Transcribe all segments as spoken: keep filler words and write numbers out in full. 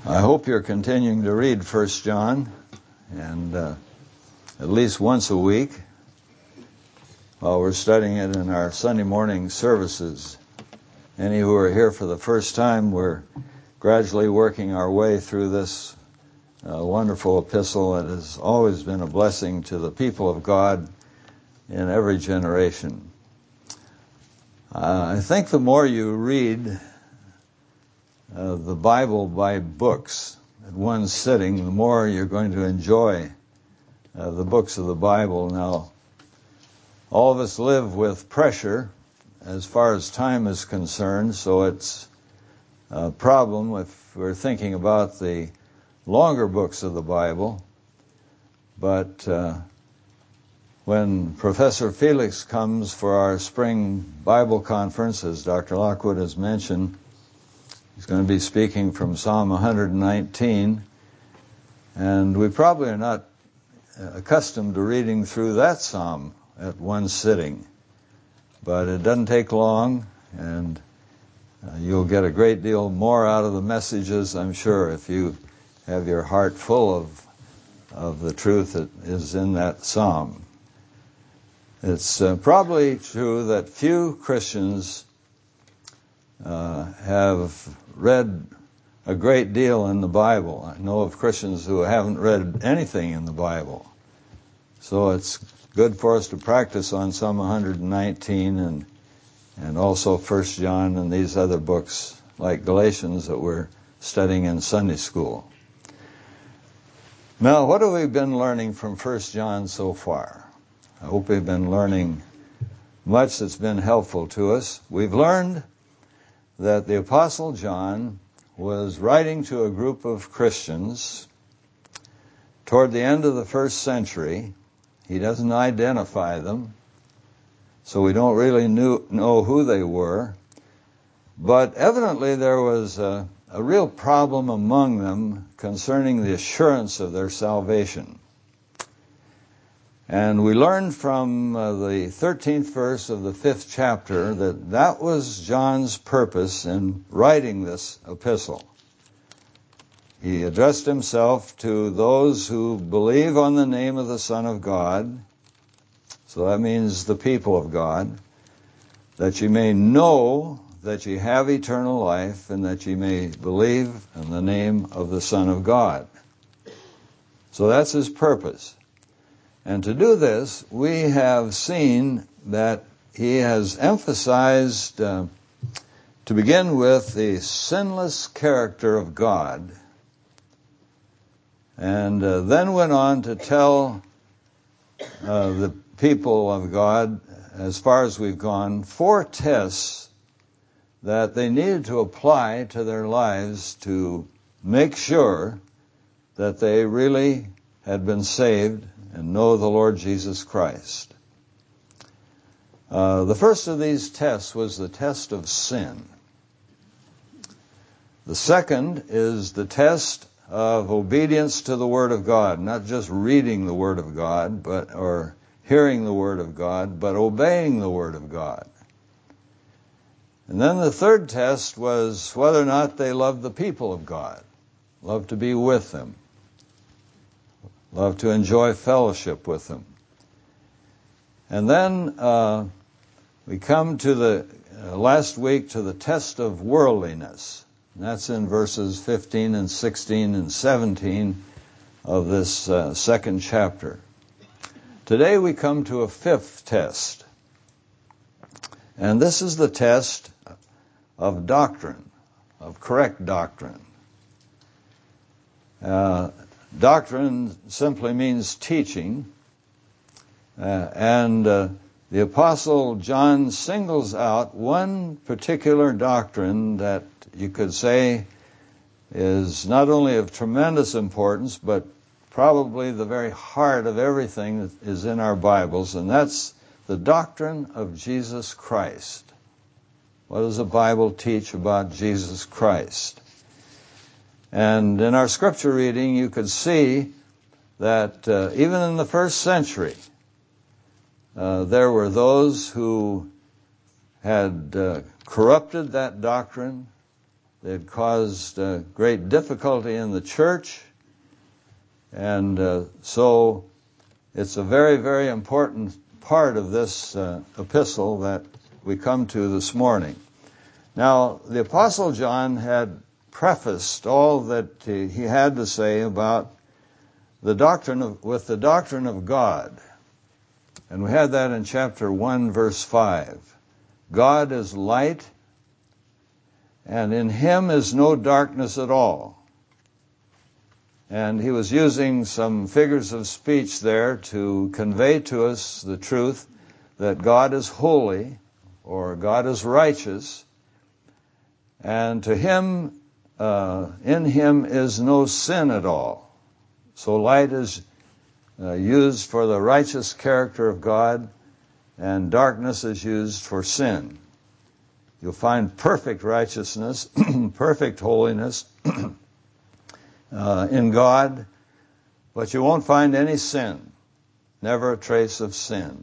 I hope you're continuing to read First John, and uh, at least once a week while we're studying it in our Sunday morning services. Any who are here for the first time, we're gradually working our way through this uh, wonderful epistle that has always been a blessing to the people of God in every generation. Uh, I think the more you read Uh, the Bible by books at one sitting, the more you're going to enjoy uh, the books of the Bible. Now, all of us live with pressure as far as time is concerned, so it's a problem if we're thinking about the longer books of the Bible. But uh, when Professor Felix comes for our spring Bible conference, as Doctor Lockwood has mentioned, he's going to be speaking from Psalm one nineteen, and we probably are not accustomed to reading through that psalm at one sitting, but it doesn't take long, and uh, you'll get a great deal more out of the messages, I'm sure, if you have your heart full of of the truth that is in that psalm. It's uh, probably true that few Christians uh, have read a great deal in the Bible. I know of Christians who haven't read anything in the Bible. So it's good for us to practice on Psalm one nineteen and and also First John and these other books like Galatians that we're studying in Sunday school. Now, what have we been learning from First John so far? I hope we've been learning much that's been helpful to us. We've learned that the Apostle John was writing to a group of Christians toward the end of the first century. He doesn't identify them, so we don't really knew, know who they were. But evidently there was a, a real problem among them concerning the assurance of their salvation. And we learned from uh, the thirteenth verse of the fifth chapter that that was John's purpose in writing this epistle. He addressed himself to those who believe on the name of the Son of God, so that means the people of God, that you may know that you have eternal life and that you may believe in the name of the Son of God. So that's his purpose. And to do this, we have seen that he has emphasized, uh, to begin with, the sinless character of God, and uh, then went on to tell uh, the people of God, as far as we've gone, four tests that they needed to apply to their lives to make sure that they really had been saved and know the Lord Jesus Christ. Uh, the first of these tests was the test of sin. The second is the test of obedience to the Word of God, not just reading the Word of God, but or hearing the Word of God, but obeying the Word of God. And then the third test was whether or not they loved the people of God, loved to be with them, love to enjoy fellowship with them. And then uh, we come to the uh, last week to the test of worldliness. And that's in verses fifteen and sixteen and seventeen of this uh, second chapter. Today we come to a fifth test. And this is the test of doctrine, of correct doctrine. Uh, Doctrine simply means teaching, uh, and uh, the Apostle John singles out one particular doctrine that you could say is not only of tremendous importance, but probably the very heart of everything that is in our Bibles, and that's the doctrine of Jesus Christ. What does the Bible teach about Jesus Christ? And in our scripture reading, you could see that uh, even in the first century, uh, there were those who had uh, corrupted that doctrine, It caused uh, great difficulty in the church. And uh, so it's a very, very important part of this uh, epistle that we come to this morning. Now, the Apostle John had prefaced all that he had to say about the doctrine of, with the doctrine of God. And we had that in chapter one, verse five. God is light, and in him is no darkness at all. And he was using some figures of speech there to convey to us the truth that God is holy, or God is righteous, and to him, uh, in him is no sin at all. So light is uh, used for the righteous character of God, and darkness is used for sin. You'll find perfect righteousness, perfect holiness uh, in God, but you won't find any sin, never a trace of sin.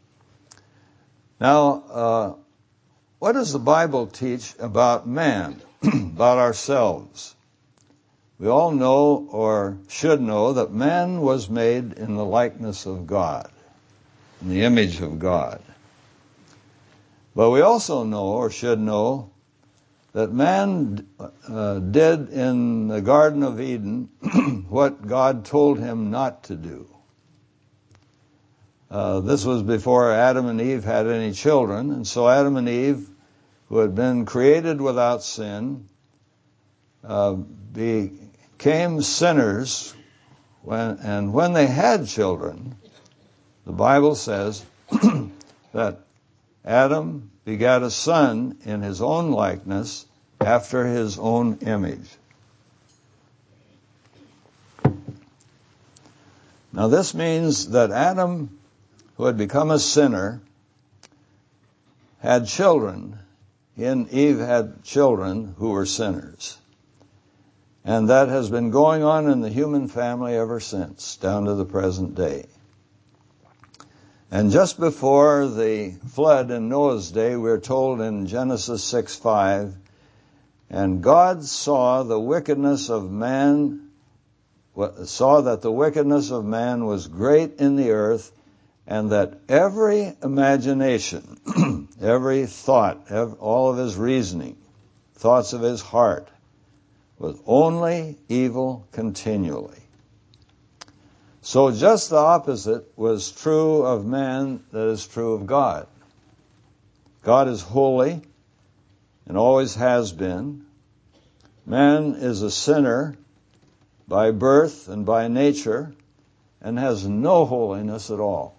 Now, uh, what does the Bible teach about man, about ourselves? We all know, or should know, that man was made in the likeness of God, in the image of God. But we also know, or should know, that man uh, did in the Garden of Eden what God told him not to do. Uh, this was before Adam and Eve had any children, and so Adam and Eve, who had been created without sin, uh, became sinners, when, and when they had children, the Bible says that Adam begat a son in his own likeness, after his own image. Now this means that Adam, who had become a sinner, had children, and Eve had children who were sinners. And that has been going on in the human family ever since, down to the present day. And just before the flood in Noah's day, we're told in Genesis six five, and God saw the wickedness of man, saw that the wickedness of man was great in the earth, and that every imagination, every thought, all of his reasoning, thoughts of his heart, was only evil continually. So just the opposite was true of man that is true of God. God is holy and always has been. Man is a sinner by birth and by nature and has no holiness at all.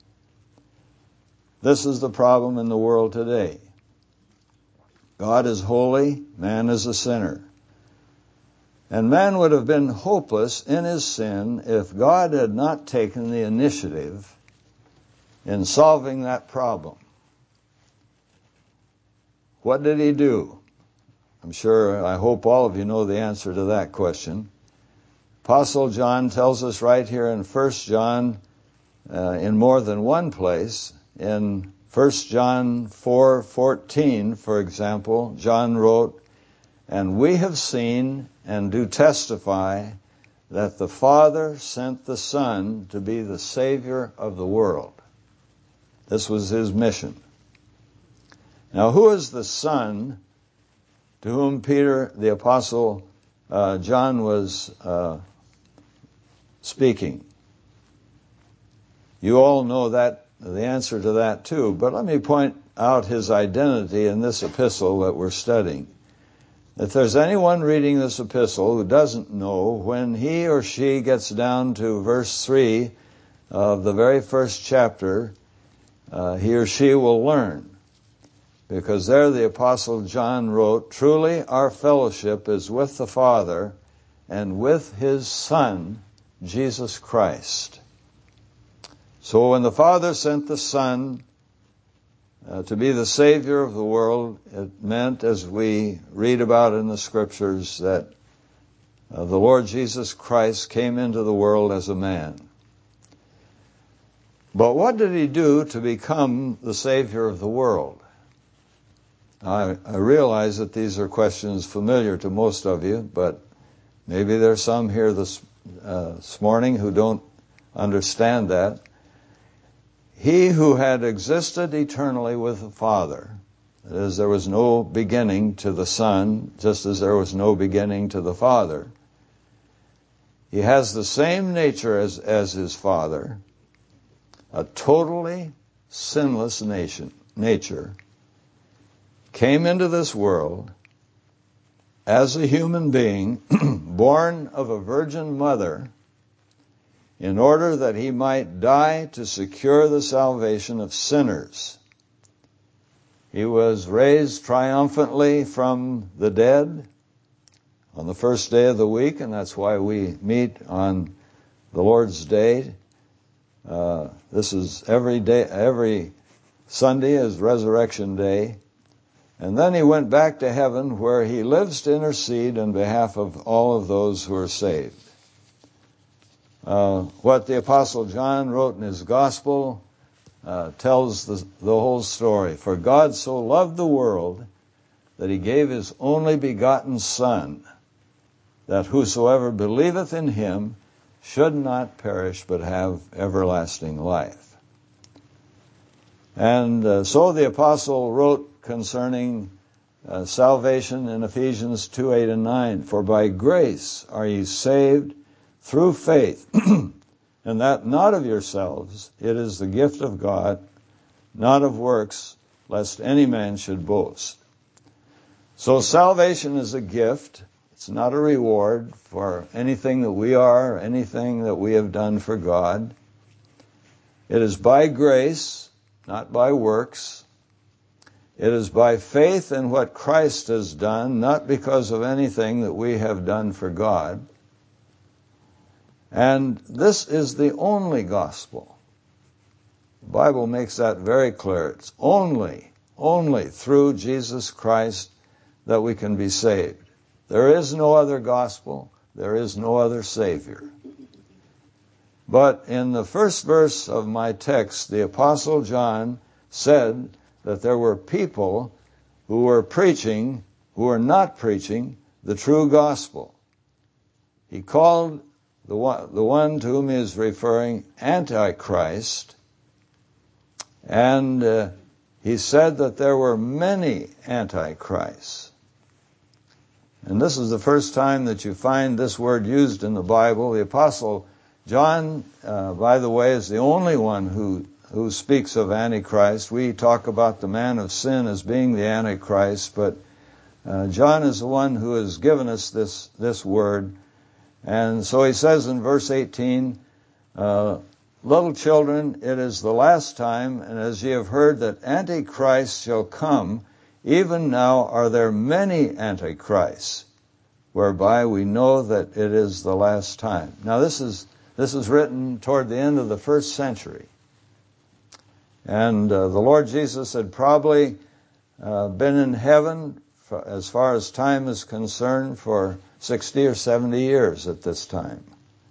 This is the problem in the world today. God is holy, man is a sinner. And man would have been hopeless in his sin if God had not taken the initiative in solving that problem. What did he do? I'm sure, I hope all of you know the answer to that question. Apostle John tells us right here in First John, uh, in more than one place. In First John four fourteen, for example, John wrote, "And we have seen and do testify that the Father sent the Son to be the Savior of the world." This was his mission. Now, who is the Son to whom Peter, the Apostle uh, John, was uh, speaking? You all know that, the answer to that too, but let me point out his identity in this epistle that we're studying. If there's anyone reading this epistle who doesn't know, when he or she gets down to verse three of the very first chapter, uh, he or she will learn. Because there the Apostle John wrote, "Truly our fellowship is with the Father and with his Son, Jesus Christ." So when the Father sent the Son uh, to be the Savior of the world, it meant, as we read about in the Scriptures, that uh, the Lord Jesus Christ came into the world as a man. But what did he do to become the Savior of the world? I, I realize that these are questions familiar to most of you, but maybe there's some here this, uh, this morning who don't understand that. He who had existed eternally with the Father, that is, there was no beginning to the Son, just as there was no beginning to the Father. He has the same nature as, as his Father, a totally sinless nation, nature, came into this world as a human being, born of a virgin mother, in order that he might die to secure the salvation of sinners. He was raised triumphantly from the dead on the first day of the week, and that's why we meet on the Lord's Day. Uh, this is every day, every Sunday is Resurrection Day. And then he went back to heaven, where he lives to intercede on behalf of all of those who are saved. Uh, what the Apostle John wrote in his Gospel uh, tells the, the whole story. For God so loved the world that he gave his only begotten Son, that whosoever believeth in him should not perish but have everlasting life. And uh, so the Apostle wrote concerning uh, salvation in Ephesians two, eight and nine. For by grace are ye saved through faith, and that not of yourselves, it is the gift of God, not of works, lest any man should boast. So salvation is a gift. It's not a reward for anything that we are, anything that we have done for God. It is by grace, not by works. It is by faith in what Christ has done, not because of anything that we have done for God. And this is the only gospel. The Bible makes that very clear. It's only, only through Jesus Christ that we can be saved. There is no other gospel. There is no other Savior. But in the first verse of my text, the Apostle John said that there were people who were preaching, who were not preaching the true gospel. He called the one, the one to whom he is referring Antichrist, and uh, he said that there were many Antichrists. And this is the first time that you find this word used in the Bible. The Apostle John, uh, by the way, is the only one who, who speaks of Antichrist. We talk about the man of sin as being the Antichrist, but uh, John is the one who has given us this, this word. And so he says in verse eighteen, uh, little children, it is the last time, and as ye have heard that Antichrist shall come, even now are there many Antichrists, whereby we know that it is the last time. Now this is this is written toward the end of the first century. And uh, the Lord Jesus had probably uh, been in heaven, for, as far as time is concerned, for sixty or seventy years at this time.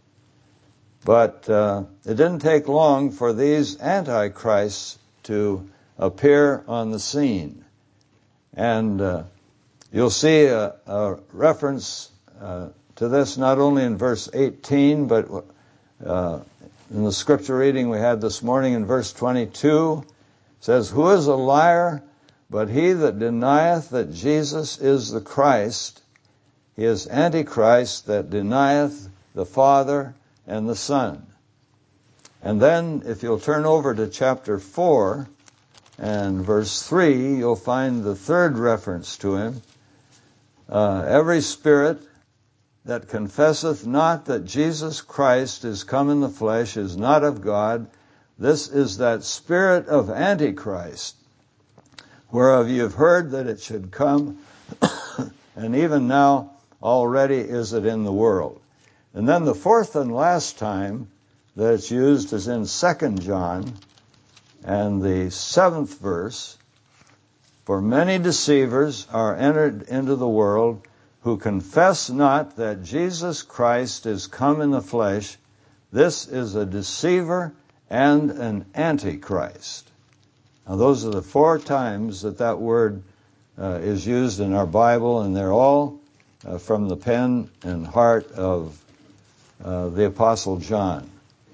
But uh, it didn't take long for these antichrists to appear on the scene. And uh, you'll see a, a reference uh, to this not only in verse eighteen, but uh, in the scripture reading we had this morning in verse twenty-two. It says, who is a liar but he that denieth that Jesus is the Christ? He is Antichrist that denieth the Father and the Son. And then, if you'll turn over to chapter four and verse three, you'll find the third reference to him. Uh, every spirit that confesseth not that Jesus Christ is come in the flesh is not of God. This is that spirit of Antichrist, whereof you have heard that it should come, and even now already is it in the world. And then the fourth and last time that it's used is in Second John, and the seventh verse. For many deceivers are entered into the world, who confess not that Jesus Christ is come in the flesh. This is a deceiver and an antichrist. Now those are the four times that that word uh, is used in our Bible, and they're all uh, from the pen and heart of uh, the Apostle John.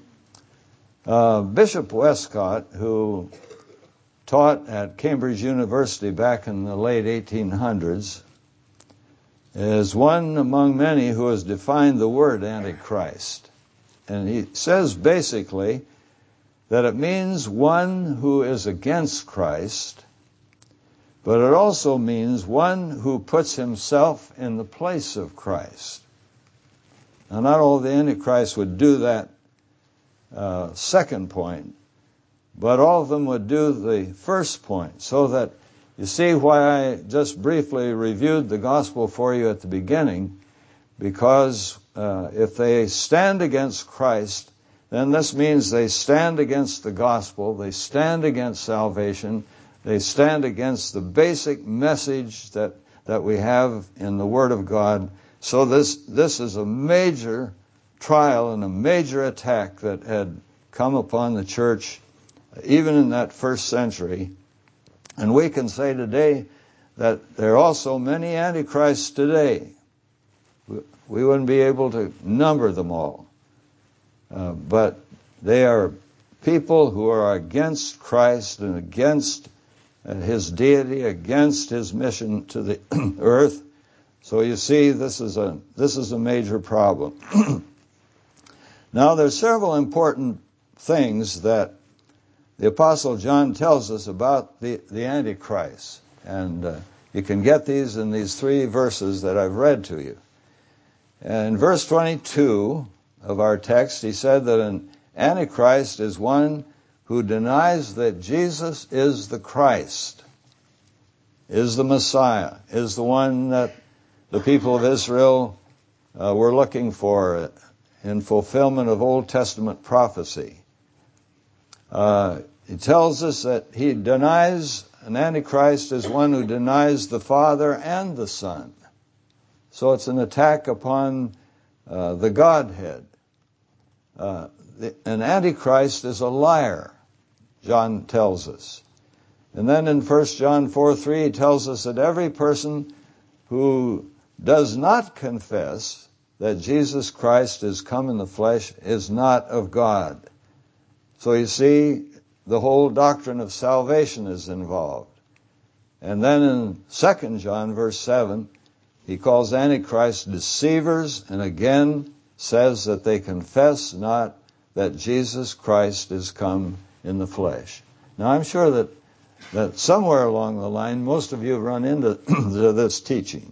Uh, Bishop Westcott, who taught at Cambridge University back in the late eighteen hundreds, is one among many who has defined the word Antichrist. And he says basically that it means one who is against Christ, but it also means one who puts himself in the place of Christ. Now, not all the Antichrists would do that uh, second point, but all of them would do the first point, so that you see why I just briefly reviewed the gospel for you at the beginning, because uh, if they stand against Christ, then this means they stand against the gospel, they stand against salvation, they stand against the basic message that, that we have in the Word of God. So this, this is a major trial and a major attack that had come upon the church even in that first century. And we can say today that there are also many antichrists today. We wouldn't be able to number them all. Uh, but they are people who are against Christ and against uh, his deity, against his mission to the earth. So you see, this is a this is a major problem. Now, there's several important things that the Apostle John tells us about the, the Antichrist. And uh, you can get these in these three verses that I've read to you. And in verse twenty-two of our text, he said that an Antichrist is one who denies that Jesus is the Christ, is the Messiah, is the one that the people of Israel uh, were looking for in fulfillment of Old Testament prophecy. Uh, he tells us that he denies, an Antichrist is one who denies the Father and the Son. So it's an attack upon uh, the Godhead. Uh, the, an Antichrist is a liar, John tells us. And then in First John four three, he tells us that every person who does not confess that Jesus Christ is come in the flesh is not of God. So you see, the whole doctrine of salvation is involved. And then in Second John verse seven, he calls Antichrist deceivers, and again says that they confess not that Jesus Christ is come in the flesh. Now, I'm sure that, that somewhere along the line, most of you have run into this teaching.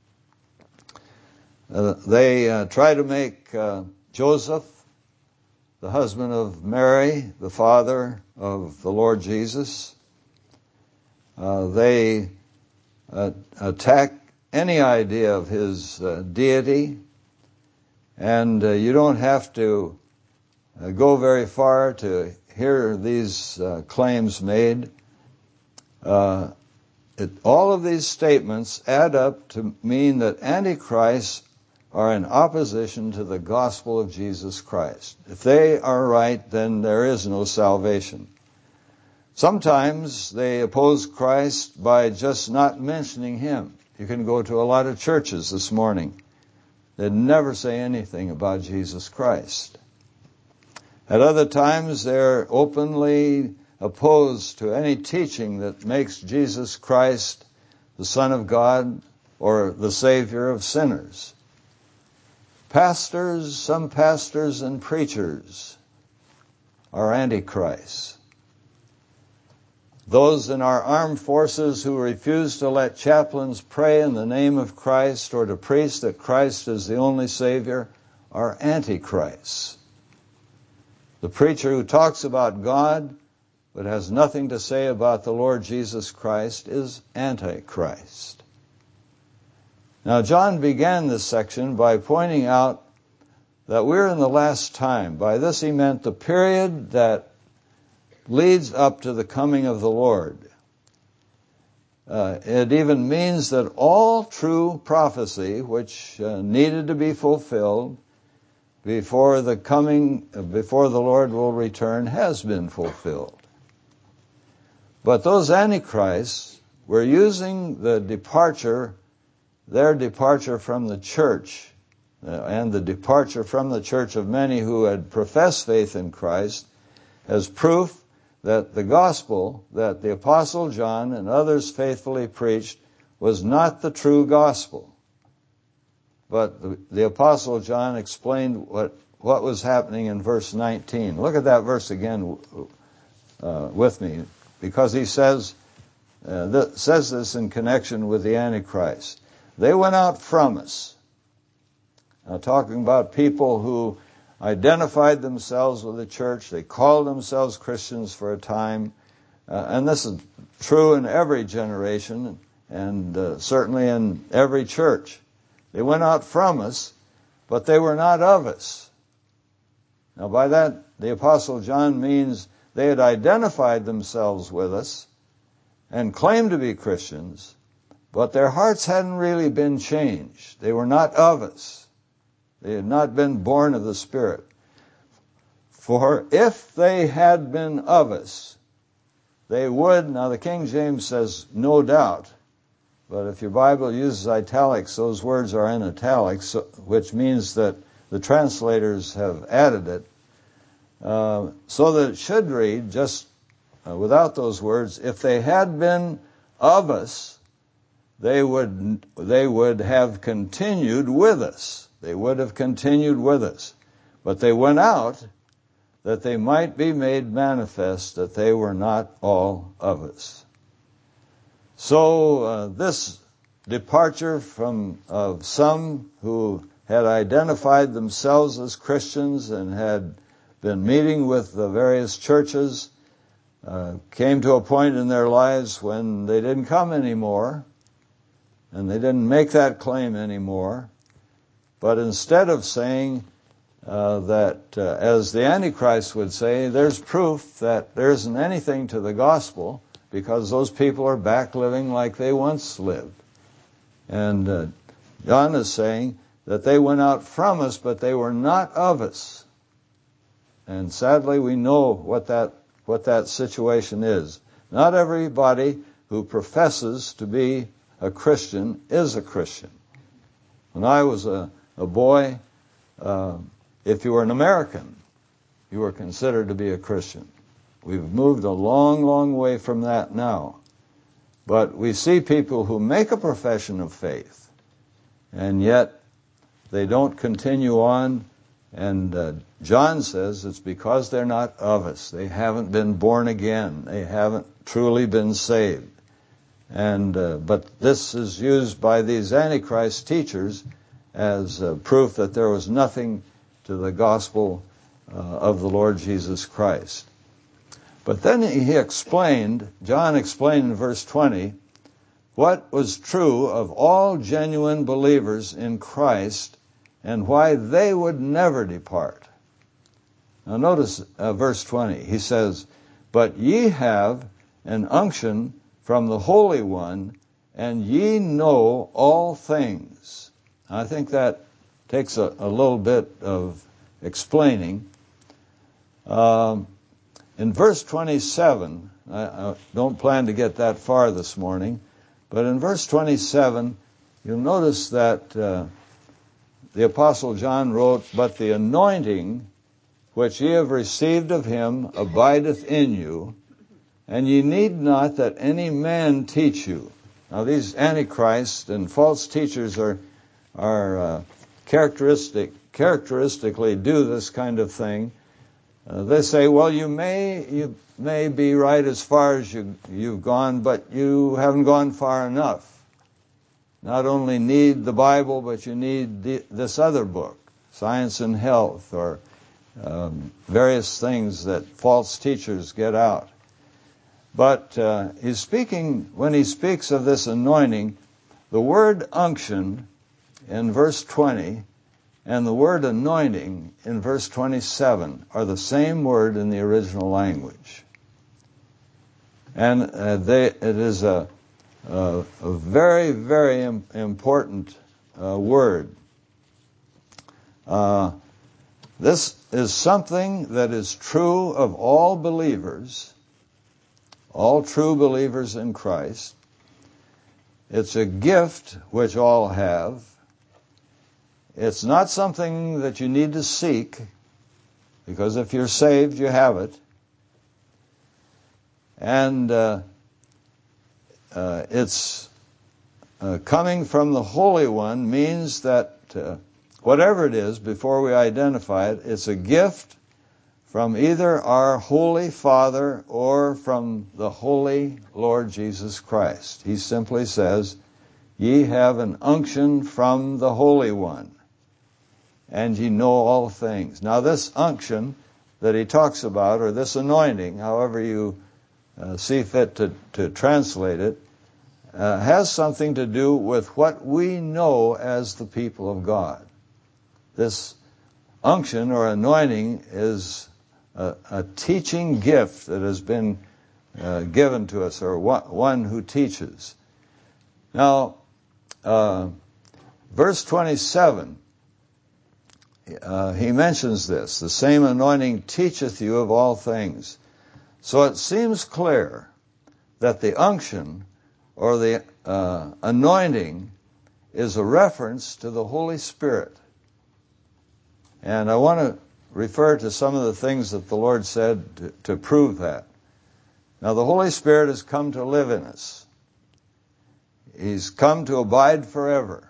Uh, they uh, try to make uh, Joseph, the husband of Mary, the father of the Lord Jesus. Uh, they uh, attack any idea of his uh, deity, and uh, you don't have to uh, go very far to hear these uh, claims made. Uh, it, all of these statements add up to mean that antichrists are in opposition to the gospel of Jesus Christ. If they are right, then there is no salvation. Sometimes they oppose Christ by just not mentioning him. You can go to a lot of churches this morning that never say anything about Jesus Christ. At other times, they're openly opposed to any teaching that makes Jesus Christ the Son of God or the Savior of sinners. Pastors, some pastors and preachers are antichrists. Those in our armed forces who refuse to let chaplains pray in the name of Christ or to preach that Christ is the only Savior are antichrists. The preacher who talks about God but has nothing to say about the Lord Jesus Christ is antichrist. Now, John began this section by pointing out that we're in the last time. By this he meant the period that leads up to the coming of the Lord. Uh, it even means that all true prophecy, which uh, needed to be fulfilled before the coming, uh, before the Lord will return, has been fulfilled. But those antichrists were using the departure, their departure from the church, uh, and the departure from the church of many who had professed faith in Christ, as proof that the gospel that the Apostle John and others faithfully preached was not the true gospel. But the, the Apostle John explained what, what was happening in verse nineteen. Look at that verse again uh, with me, because he says, uh, th- says this in connection with the Antichrist. They went out from us. Now, talking about people who identified themselves with the church. They called themselves Christians for a time. Uh, and this is true in every generation and uh, certainly in every church. They went out from us, but they were not of us. Now by that, the Apostle John means they had identified themselves with us and claimed to be Christians, but their hearts hadn't really been changed. They were not of us. They had not been born of the Spirit. For if they had been of us, they would, now the King James says no doubt, but if your Bible uses italics, those words are in italics, which means that the translators have added it, uh, so that it should read, just uh, without those words, if they had been of us, they would, they would have continued with us. They would have continued with us. But they went out that they might be made manifest that they were not all of us. So uh, this departure from of some who had identified themselves as Christians and had been meeting with the various churches uh, came to a point in their lives when they didn't come anymore, and they didn't make that claim anymore. But instead of saying uh, that, uh, as the Antichrist would say, there's proof that there isn't anything to the gospel because those people are back living like they once lived. And uh, John is saying that they went out from us, but they were not of us. And sadly, we know what that what that situation is. Not everybody who professes to be a Christian is a Christian. When I was a A boy, uh, if you were an American, you were considered to be a Christian. We've moved a long, long way from that now. But we see people who make a profession of faith, and yet they don't continue on. And uh, John says it's because they're not of us. They haven't been born again. They haven't truly been saved. And uh, but this is used by these Antichrist teachers as uh, proof that there was nothing to the gospel uh, of the Lord Jesus Christ. But then he explained, John explained in verse twenty, what was true of all genuine believers in Christ and why they would never depart. Now notice uh, verse twenty. He says, but ye have an unction from the Holy One, and ye know all things. I think that takes a, a little bit of explaining. Um, in verse twenty-seven, I, I don't plan to get that far this morning, but in verse twenty-seven, you'll notice that uh, the Apostle John wrote, but the anointing which ye have received of him abideth in you, and ye need not that any man teach you. Now these antichrists and false teachers are are uh, characteristic characteristically do this kind of thing. Uh, they say, well, you may you may be right as far as you you've gone, but you haven't gone far enough. Not only need the Bible, but you need the, this other book, Science and Health, or um, various things that false teachers get out. But uh, he's speaking, when he speaks of this anointing, the word unction in verse twenty and the word anointing in verse twenty-seven are the same word in the original language. And uh, they, it is a, a, a very, very im- important uh, word. Uh, this is something that is true of all believers, all true believers in Christ, It's a gift which all have. It's not something that you need to seek, because if you're saved, you have it. And uh, uh, it's uh, coming from the Holy One means that uh, whatever it is, before we identify it, it's a gift from either our Holy Father or from the Holy Lord Jesus Christ. He simply says, "Ye have an unction from the Holy One, and ye know all things." Now this unction that he talks about, or this anointing, however you uh, see fit to, to translate it, uh, has something to do with what we know as the people of God. This unction or anointing is a, a teaching gift that has been uh, given to us, or one, one who teaches. Now, uh, verse twenty-seven, uh, he mentions this, "The same anointing teacheth you of all things." So it seems clear that the unction or the uh, anointing is a reference to the Holy Spirit. And I want to refer to some of the things that the Lord said to, to prove that. Now, the Holy Spirit has come to live in us. He's come to abide forever.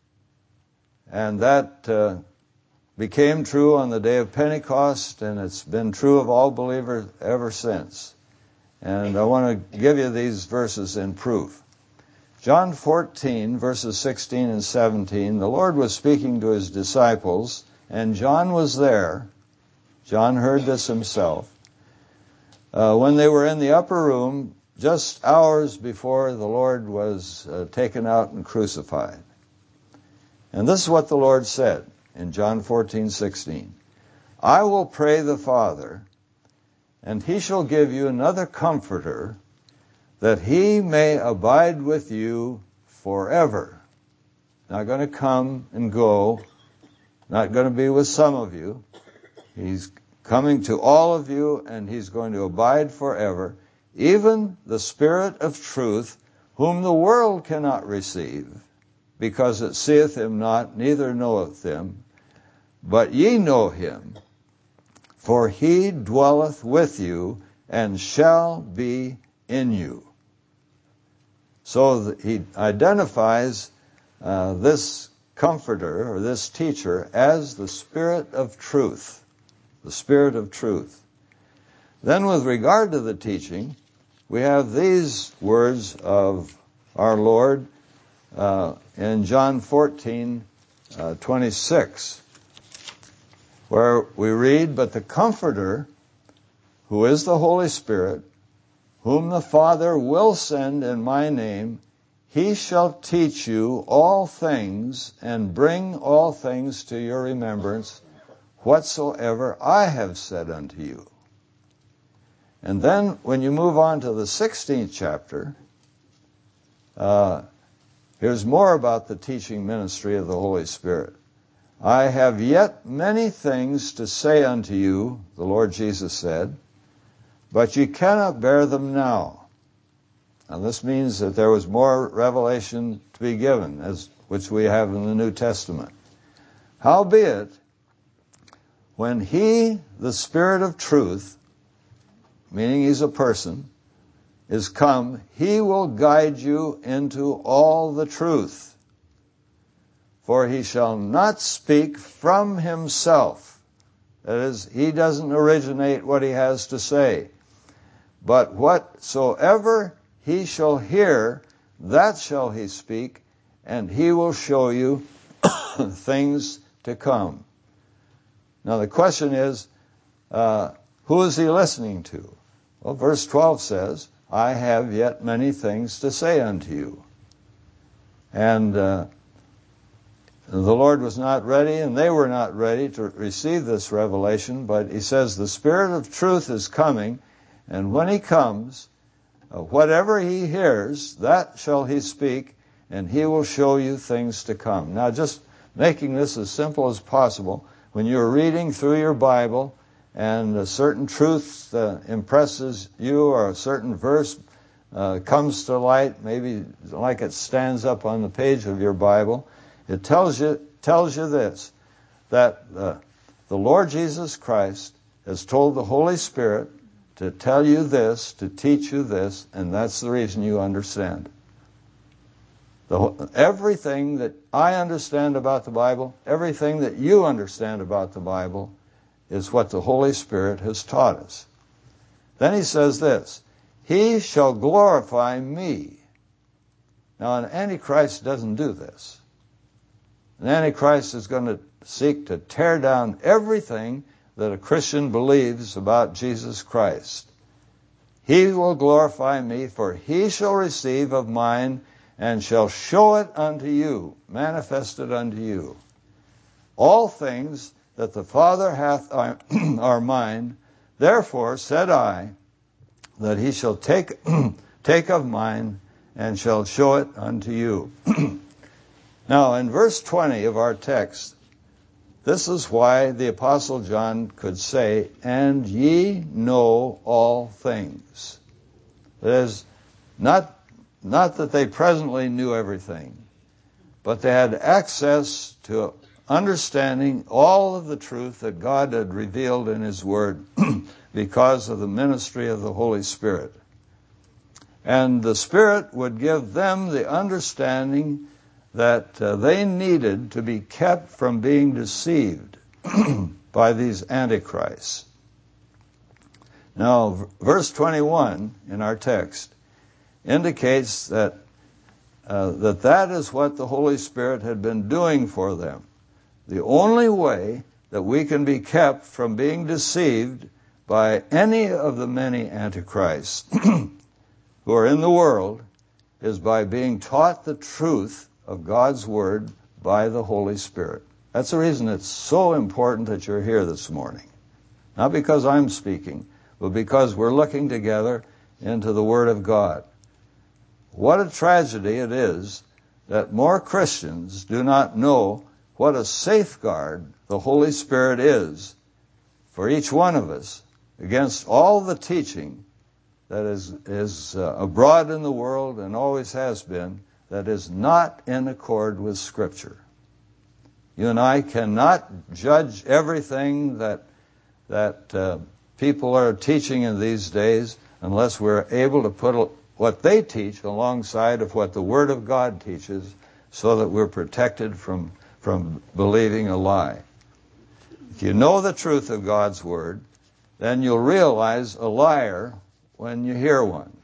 And that uh, became true on the day of Pentecost, and it's been true of all believers ever since. And I want to give you these verses in proof. John fourteen, verses sixteen and seventeen, the Lord was speaking to his disciples, and John was there. John heard this himself. Uh, when they were in the upper room, just hours before the Lord was uh, taken out and crucified. And this is what the Lord said in John fourteen, sixteen. "I will pray the Father, and he shall give you another comforter, that he may abide with you forever." Not going to come and go, not going to be with some of you. He's coming to all of you, and he's going to abide forever. "Even the Spirit of truth, whom the world cannot receive, because it seeth him not, neither knoweth him. But ye know him, for he dwelleth with you, and shall be in you." So he identifies uh, this comforter, or this teacher, as the Spirit of truth. The Spirit of truth. Then with regard to the teaching, we have these words of our Lord uh, in John fourteen, uh, twenty-six, where we read, "But the Comforter, who is the Holy Spirit, whom the Father will send in my name, he shall teach you all things, and bring all things to your remembrance, whatsoever I have said unto you." And then when you move on to the sixteenth chapter, uh, here's more about the teaching ministry of the Holy Spirit. "I have yet many things to say unto you," the Lord Jesus said, "but ye cannot bear them now." And this means that there was more revelation to be given, as which we have in the New Testament. "Howbeit, when he, the Spirit of truth," meaning he's a person, "is come, he will guide you into all the truth. For he shall not speak from himself." That is, he doesn't originate what he has to say. "But whatsoever he shall hear, that shall he speak, and he will show you things to come." Now the question is, uh, who is he listening to? Well, verse twelve says, "I have yet many things to say unto you." And uh, the Lord was not ready, and they were not ready to receive this revelation, but he says the Spirit of truth is coming, and when he comes, uh, whatever he hears, that shall he speak, and he will show you things to come. Now, just making this as simple as possible, when you're reading through your Bible and a certain truth uh, impresses you, or a certain verse uh, comes to light, maybe like it stands up on the page of your Bible, it tells you tells you this, that uh, the Lord Jesus Christ has told the Holy Spirit to tell you this, to teach you this, and that's the reason you understand. The, everything that I understand about the Bible, everything that you understand about the Bible, is what the Holy Spirit has taught us. Then he says this, he shall glorify me. Now, an Antichrist doesn't do this. An Antichrist is going to seek to tear down everything that a Christian believes about Jesus Christ. He will glorify me, for he shall receive of mine and shall show it unto you, manifest it unto you. All things that the Father hath are, are mine, therefore said I, that he shall take, take of mine and shall show it unto you. Now, in verse twenty of our text, this is why the Apostle John could say, and ye know all things. That is, not, not that they presently knew everything, but they had access to understanding all of the truth that God had revealed in His Word because of the ministry of the Holy Spirit. And the Spirit would give them the understanding that uh, they needed to be kept from being deceived by these antichrists. Now, v- verse twenty-one in our text indicates that uh, that that is what the Holy Spirit had been doing for them. The only way that we can be kept from being deceived by any of the many antichrists who are in the world is by being taught the truth of God's Word by the Holy Spirit. That's the reason it's so important that you're here this morning. Not because I'm speaking, but because we're looking together into the Word of God. What a tragedy it is that more Christians do not know what a safeguard the Holy Spirit is for each one of us against all the teaching that is, is uh, abroad in the world and always has been, that is not in accord with Scripture. You and I cannot judge everything that that uh, people are teaching in these days unless we're able to put what they teach alongside of what the Word of God teaches, so that we're protected from, from believing a lie. If you know the truth of God's Word, then you'll realize a liar when you hear one.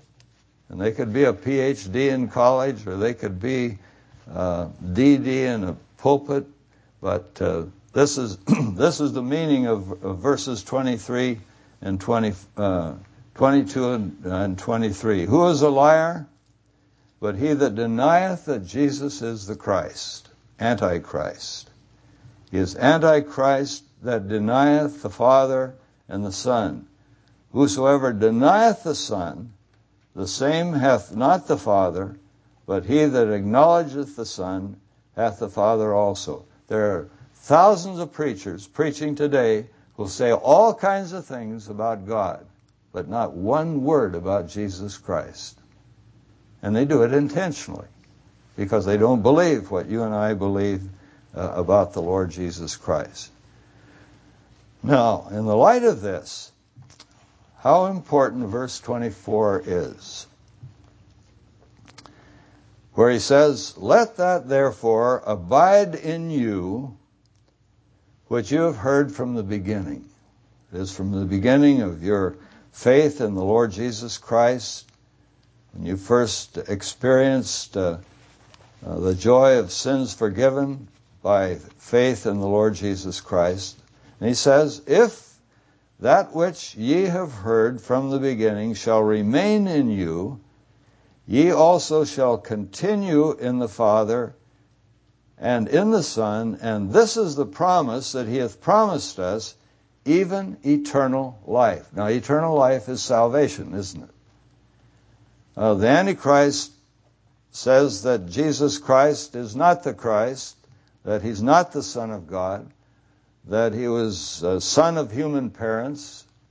And they could be a P H D in college, or they could be uh, D D in a pulpit. But uh, this is this is the meaning of, of verses twenty-three and twenty, uh, twenty-two and, and twenty-three. Who is a liar? But he that denieth that Jesus is the Christ, Antichrist. He is Antichrist that denieth the Father and the Son. Whosoever denieth the Son, the same hath not the Father, but he that acknowledgeth the Son hath the Father also. There are thousands of preachers preaching today who say all kinds of things about God, but not one word about Jesus Christ. And they do it intentionally, because they don't believe what you and I believe uh, about the Lord Jesus Christ. Now, in the light of this, how important verse twenty-four is, where he says, let that therefore abide in you which you have heard from the beginning. It is from the beginning of your faith in the Lord Jesus Christ, when you first experienced uh, uh, the joy of sins forgiven by faith in the Lord Jesus Christ. And he says, if that which ye have heard from the beginning shall remain in you, ye also shall continue in the Father and in the Son, and this is the promise that he hath promised us, even eternal life. Now, eternal life is salvation, isn't it? Uh, the Antichrist says that Jesus Christ is not the Christ, that he's not the Son of God, that he was a son of human parents,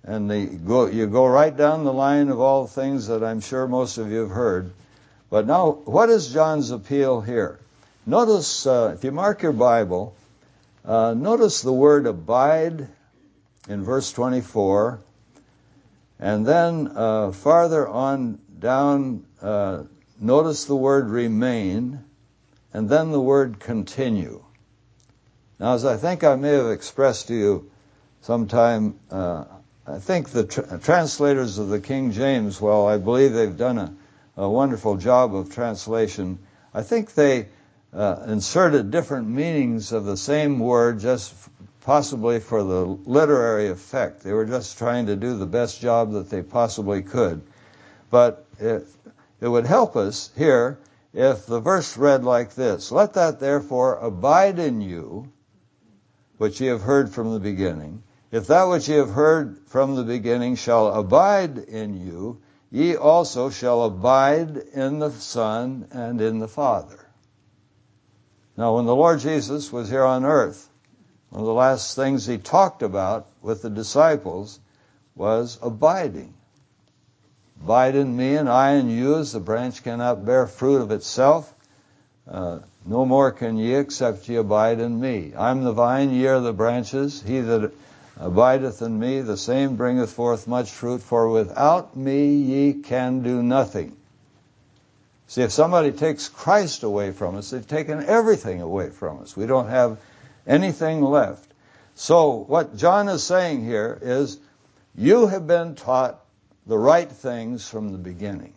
And the, go, you go right down the line of all things that I'm sure most of you have heard. But now, what is John's appeal here? Notice, uh, if you mark your Bible, uh, notice the word abide in verse twenty-four. And then uh, farther on down, uh, notice the word remain, and then the word continue. Now, as I think I may have expressed to you sometime, uh, I think the tra- translators of the King James, well, I believe they've done a, a wonderful job of translation. I think they uh, inserted different meanings of the same word just f- possibly for the literary effect. They were just trying to do the best job that they possibly could. But it, it would help us here if the verse read like this: "Let that therefore abide in you, which ye have heard from the beginning. If that which ye have heard from the beginning shall abide in you, ye also shall abide in the Son and in the Father." Now, when the Lord Jesus was here on earth, one of the last things he talked about with the disciples was abiding. Abide in me and I in you, as the branch cannot bear fruit of itself. Uh, no more can ye except ye abide in me. I'm the vine, ye are the branches. He that abideth in me, the same bringeth forth much fruit, for without me ye can do nothing. See, if somebody takes Christ away from us, they've taken everything away from us. We don't have anything left. So what John is saying here is, you have been taught the right things from the beginning.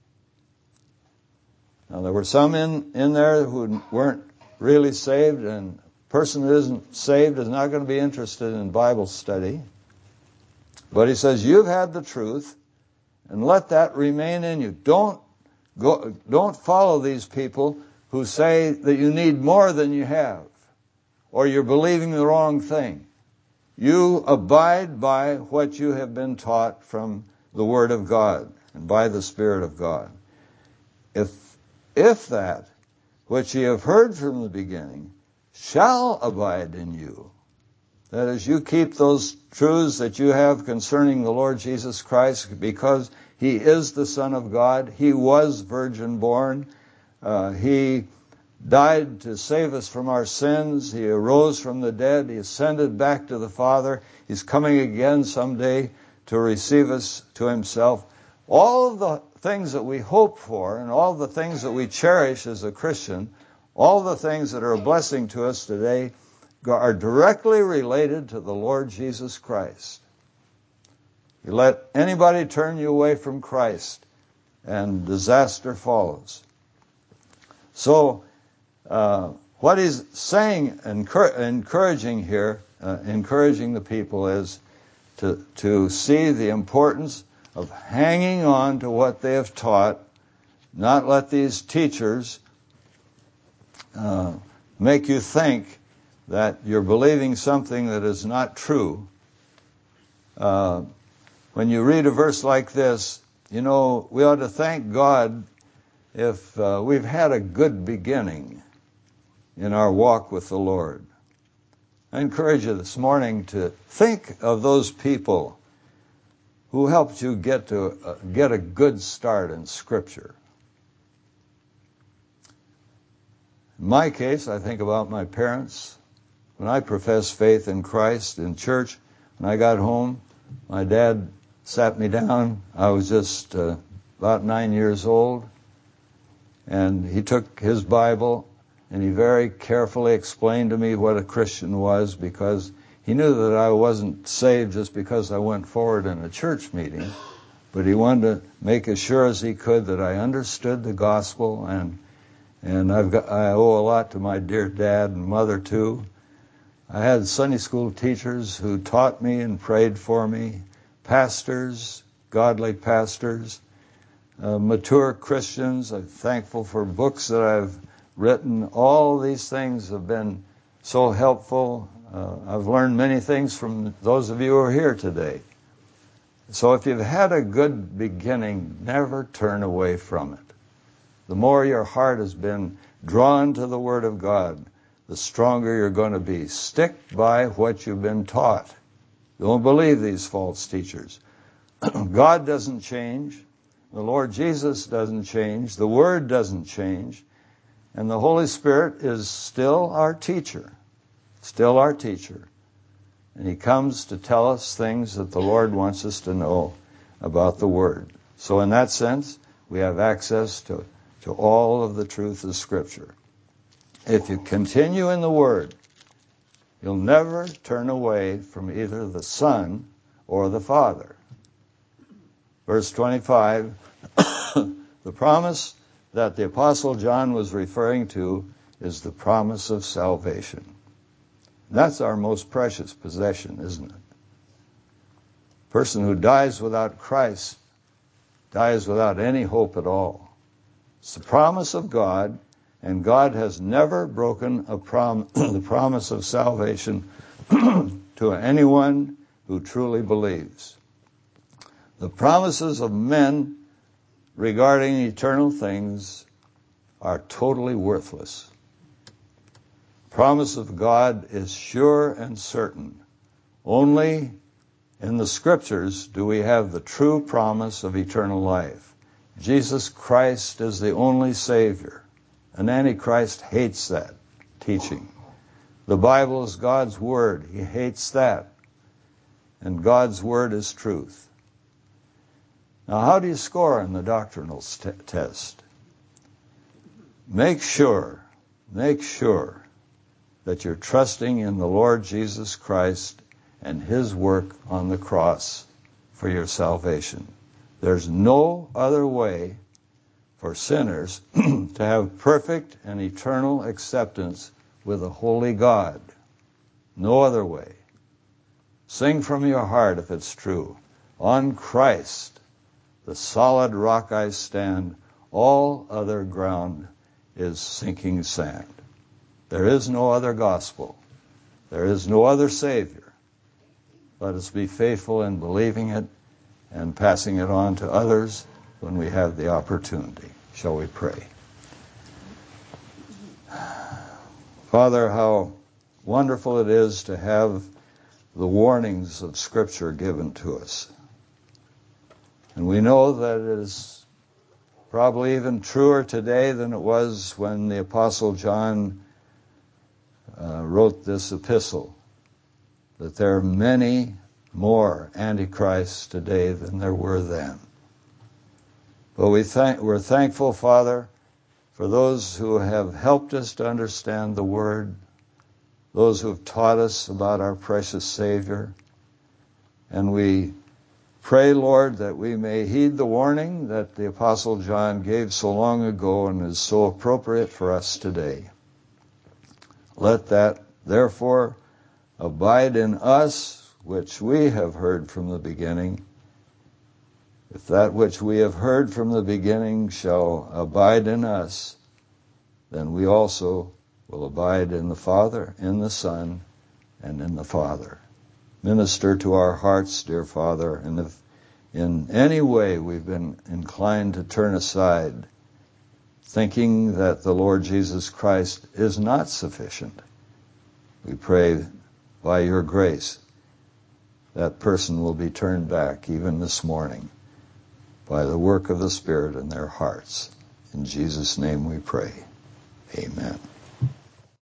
Now, there were some in, in there who weren't really saved, and a person who isn't saved is not going to be interested in Bible study. But he says, you've had the truth, and let that remain in you. Don't go, don't follow these people who say that you need more than you have, or you're believing the wrong thing. You abide by what you have been taught from the Word of God and by the Spirit of God. If If that which ye have heard from the beginning shall abide in you, that is, you keep those truths that you have concerning the Lord Jesus Christ, because He is the Son of God, He was virgin born, uh, He died to save us from our sins, He arose from the dead, He ascended back to the Father, He's coming again someday to receive us to Himself. All of the things that we hope for and all the things that we cherish as a Christian, all the things that are a blessing to us today, are directly related to the Lord Jesus Christ. You let anybody turn you away from Christ, and disaster follows. So, uh, what he's saying, encour- encouraging here, uh, encouraging the people, is to, to see the importance of hanging on to what they have taught, not let these teachers uh, make you think that you're believing something that is not true. Uh, when you read a verse like this, you know, we ought to thank God if uh, we've had a good beginning in our walk with the Lord. I encourage you this morning to think of those people who helped you get to uh, get a good start in Scripture. In my case, I think about my parents. When I professed faith in Christ in church, when I got home, my dad sat me down. I was just uh, about nine years old, and he took his Bible and he very carefully explained to me what a Christian was, because he knew that I wasn't saved just because I went forward in a church meeting, but he wanted to make as sure as he could that I understood the gospel, and and I've got, I owe a lot to my dear dad and mother too. I had Sunday school teachers who taught me and prayed for me, pastors, godly pastors, uh, mature Christians. I'm thankful for books that I've written. All these things have been so helpful. Uh, I've learned many things from those of you who are here today. So if you've had a good beginning, never turn away from it. The more your heart has been drawn to the Word of God, the stronger you're going to be. Stick by what you've been taught. Don't believe these false teachers. God doesn't change. The Lord Jesus doesn't change. The Word doesn't change. And the Holy Spirit is still our teacher. Still our teacher. And He comes to tell us things that the Lord wants us to know about the Word. So in that sense, we have access to, to all of the truth of Scripture. If you continue in the Word, you'll never turn away from either the Son or the Father. Verse twenty-five, the promise that the Apostle John was referring to is the promise of salvation. That's our most precious possession, isn't it? A person who dies without Christ dies without any hope at all. It's the promise of God, and God has never broken a prom- the promise of salvation to anyone who truly believes. The promises of men regarding eternal things are totally worthless. The promise of God is sure and certain. Only in the Scriptures do we have the true promise of eternal life. Jesus Christ is the only Savior. An Antichrist hates that teaching. The Bible is God's Word. He hates that. And God's Word is truth. Now, how do you score on the doctrinal st- test? Make sure, make sure that you're trusting in the Lord Jesus Christ and His work on the cross for your salvation. There's no other way for sinners to have perfect and eternal acceptance with a holy God. No other way. Sing from your heart if it's true. On Christ, the solid rock I stand, all other ground is sinking sand. There is no other gospel. There is no other Savior. Let us be faithful in believing it and passing it on to others when we have the opportunity. Shall we pray? Father, how wonderful it is to have the warnings of Scripture given to us. And we know that it is probably even truer today than it was when the Apostle John uh, wrote this epistle, that there are many more antichrists today than there were then. But we thank, we're thankful, Father, for those who have helped us to understand the Word, those who have taught us about our precious Savior. And we pray, Lord, that we may heed the warning that the Apostle John gave so long ago and is so appropriate for us today. Let that, therefore, abide in us, which we have heard from the beginning. If that which we have heard from the beginning shall abide in us, then we also will abide in the Father, in the Son, and in the Father. Minister to our hearts, dear Father, and if in any way we've been inclined to turn aside, thinking that the Lord Jesus Christ is not sufficient, we pray by your grace that person will be turned back even this morning by the work of the Spirit in their hearts. In Jesus' name we pray. Amen.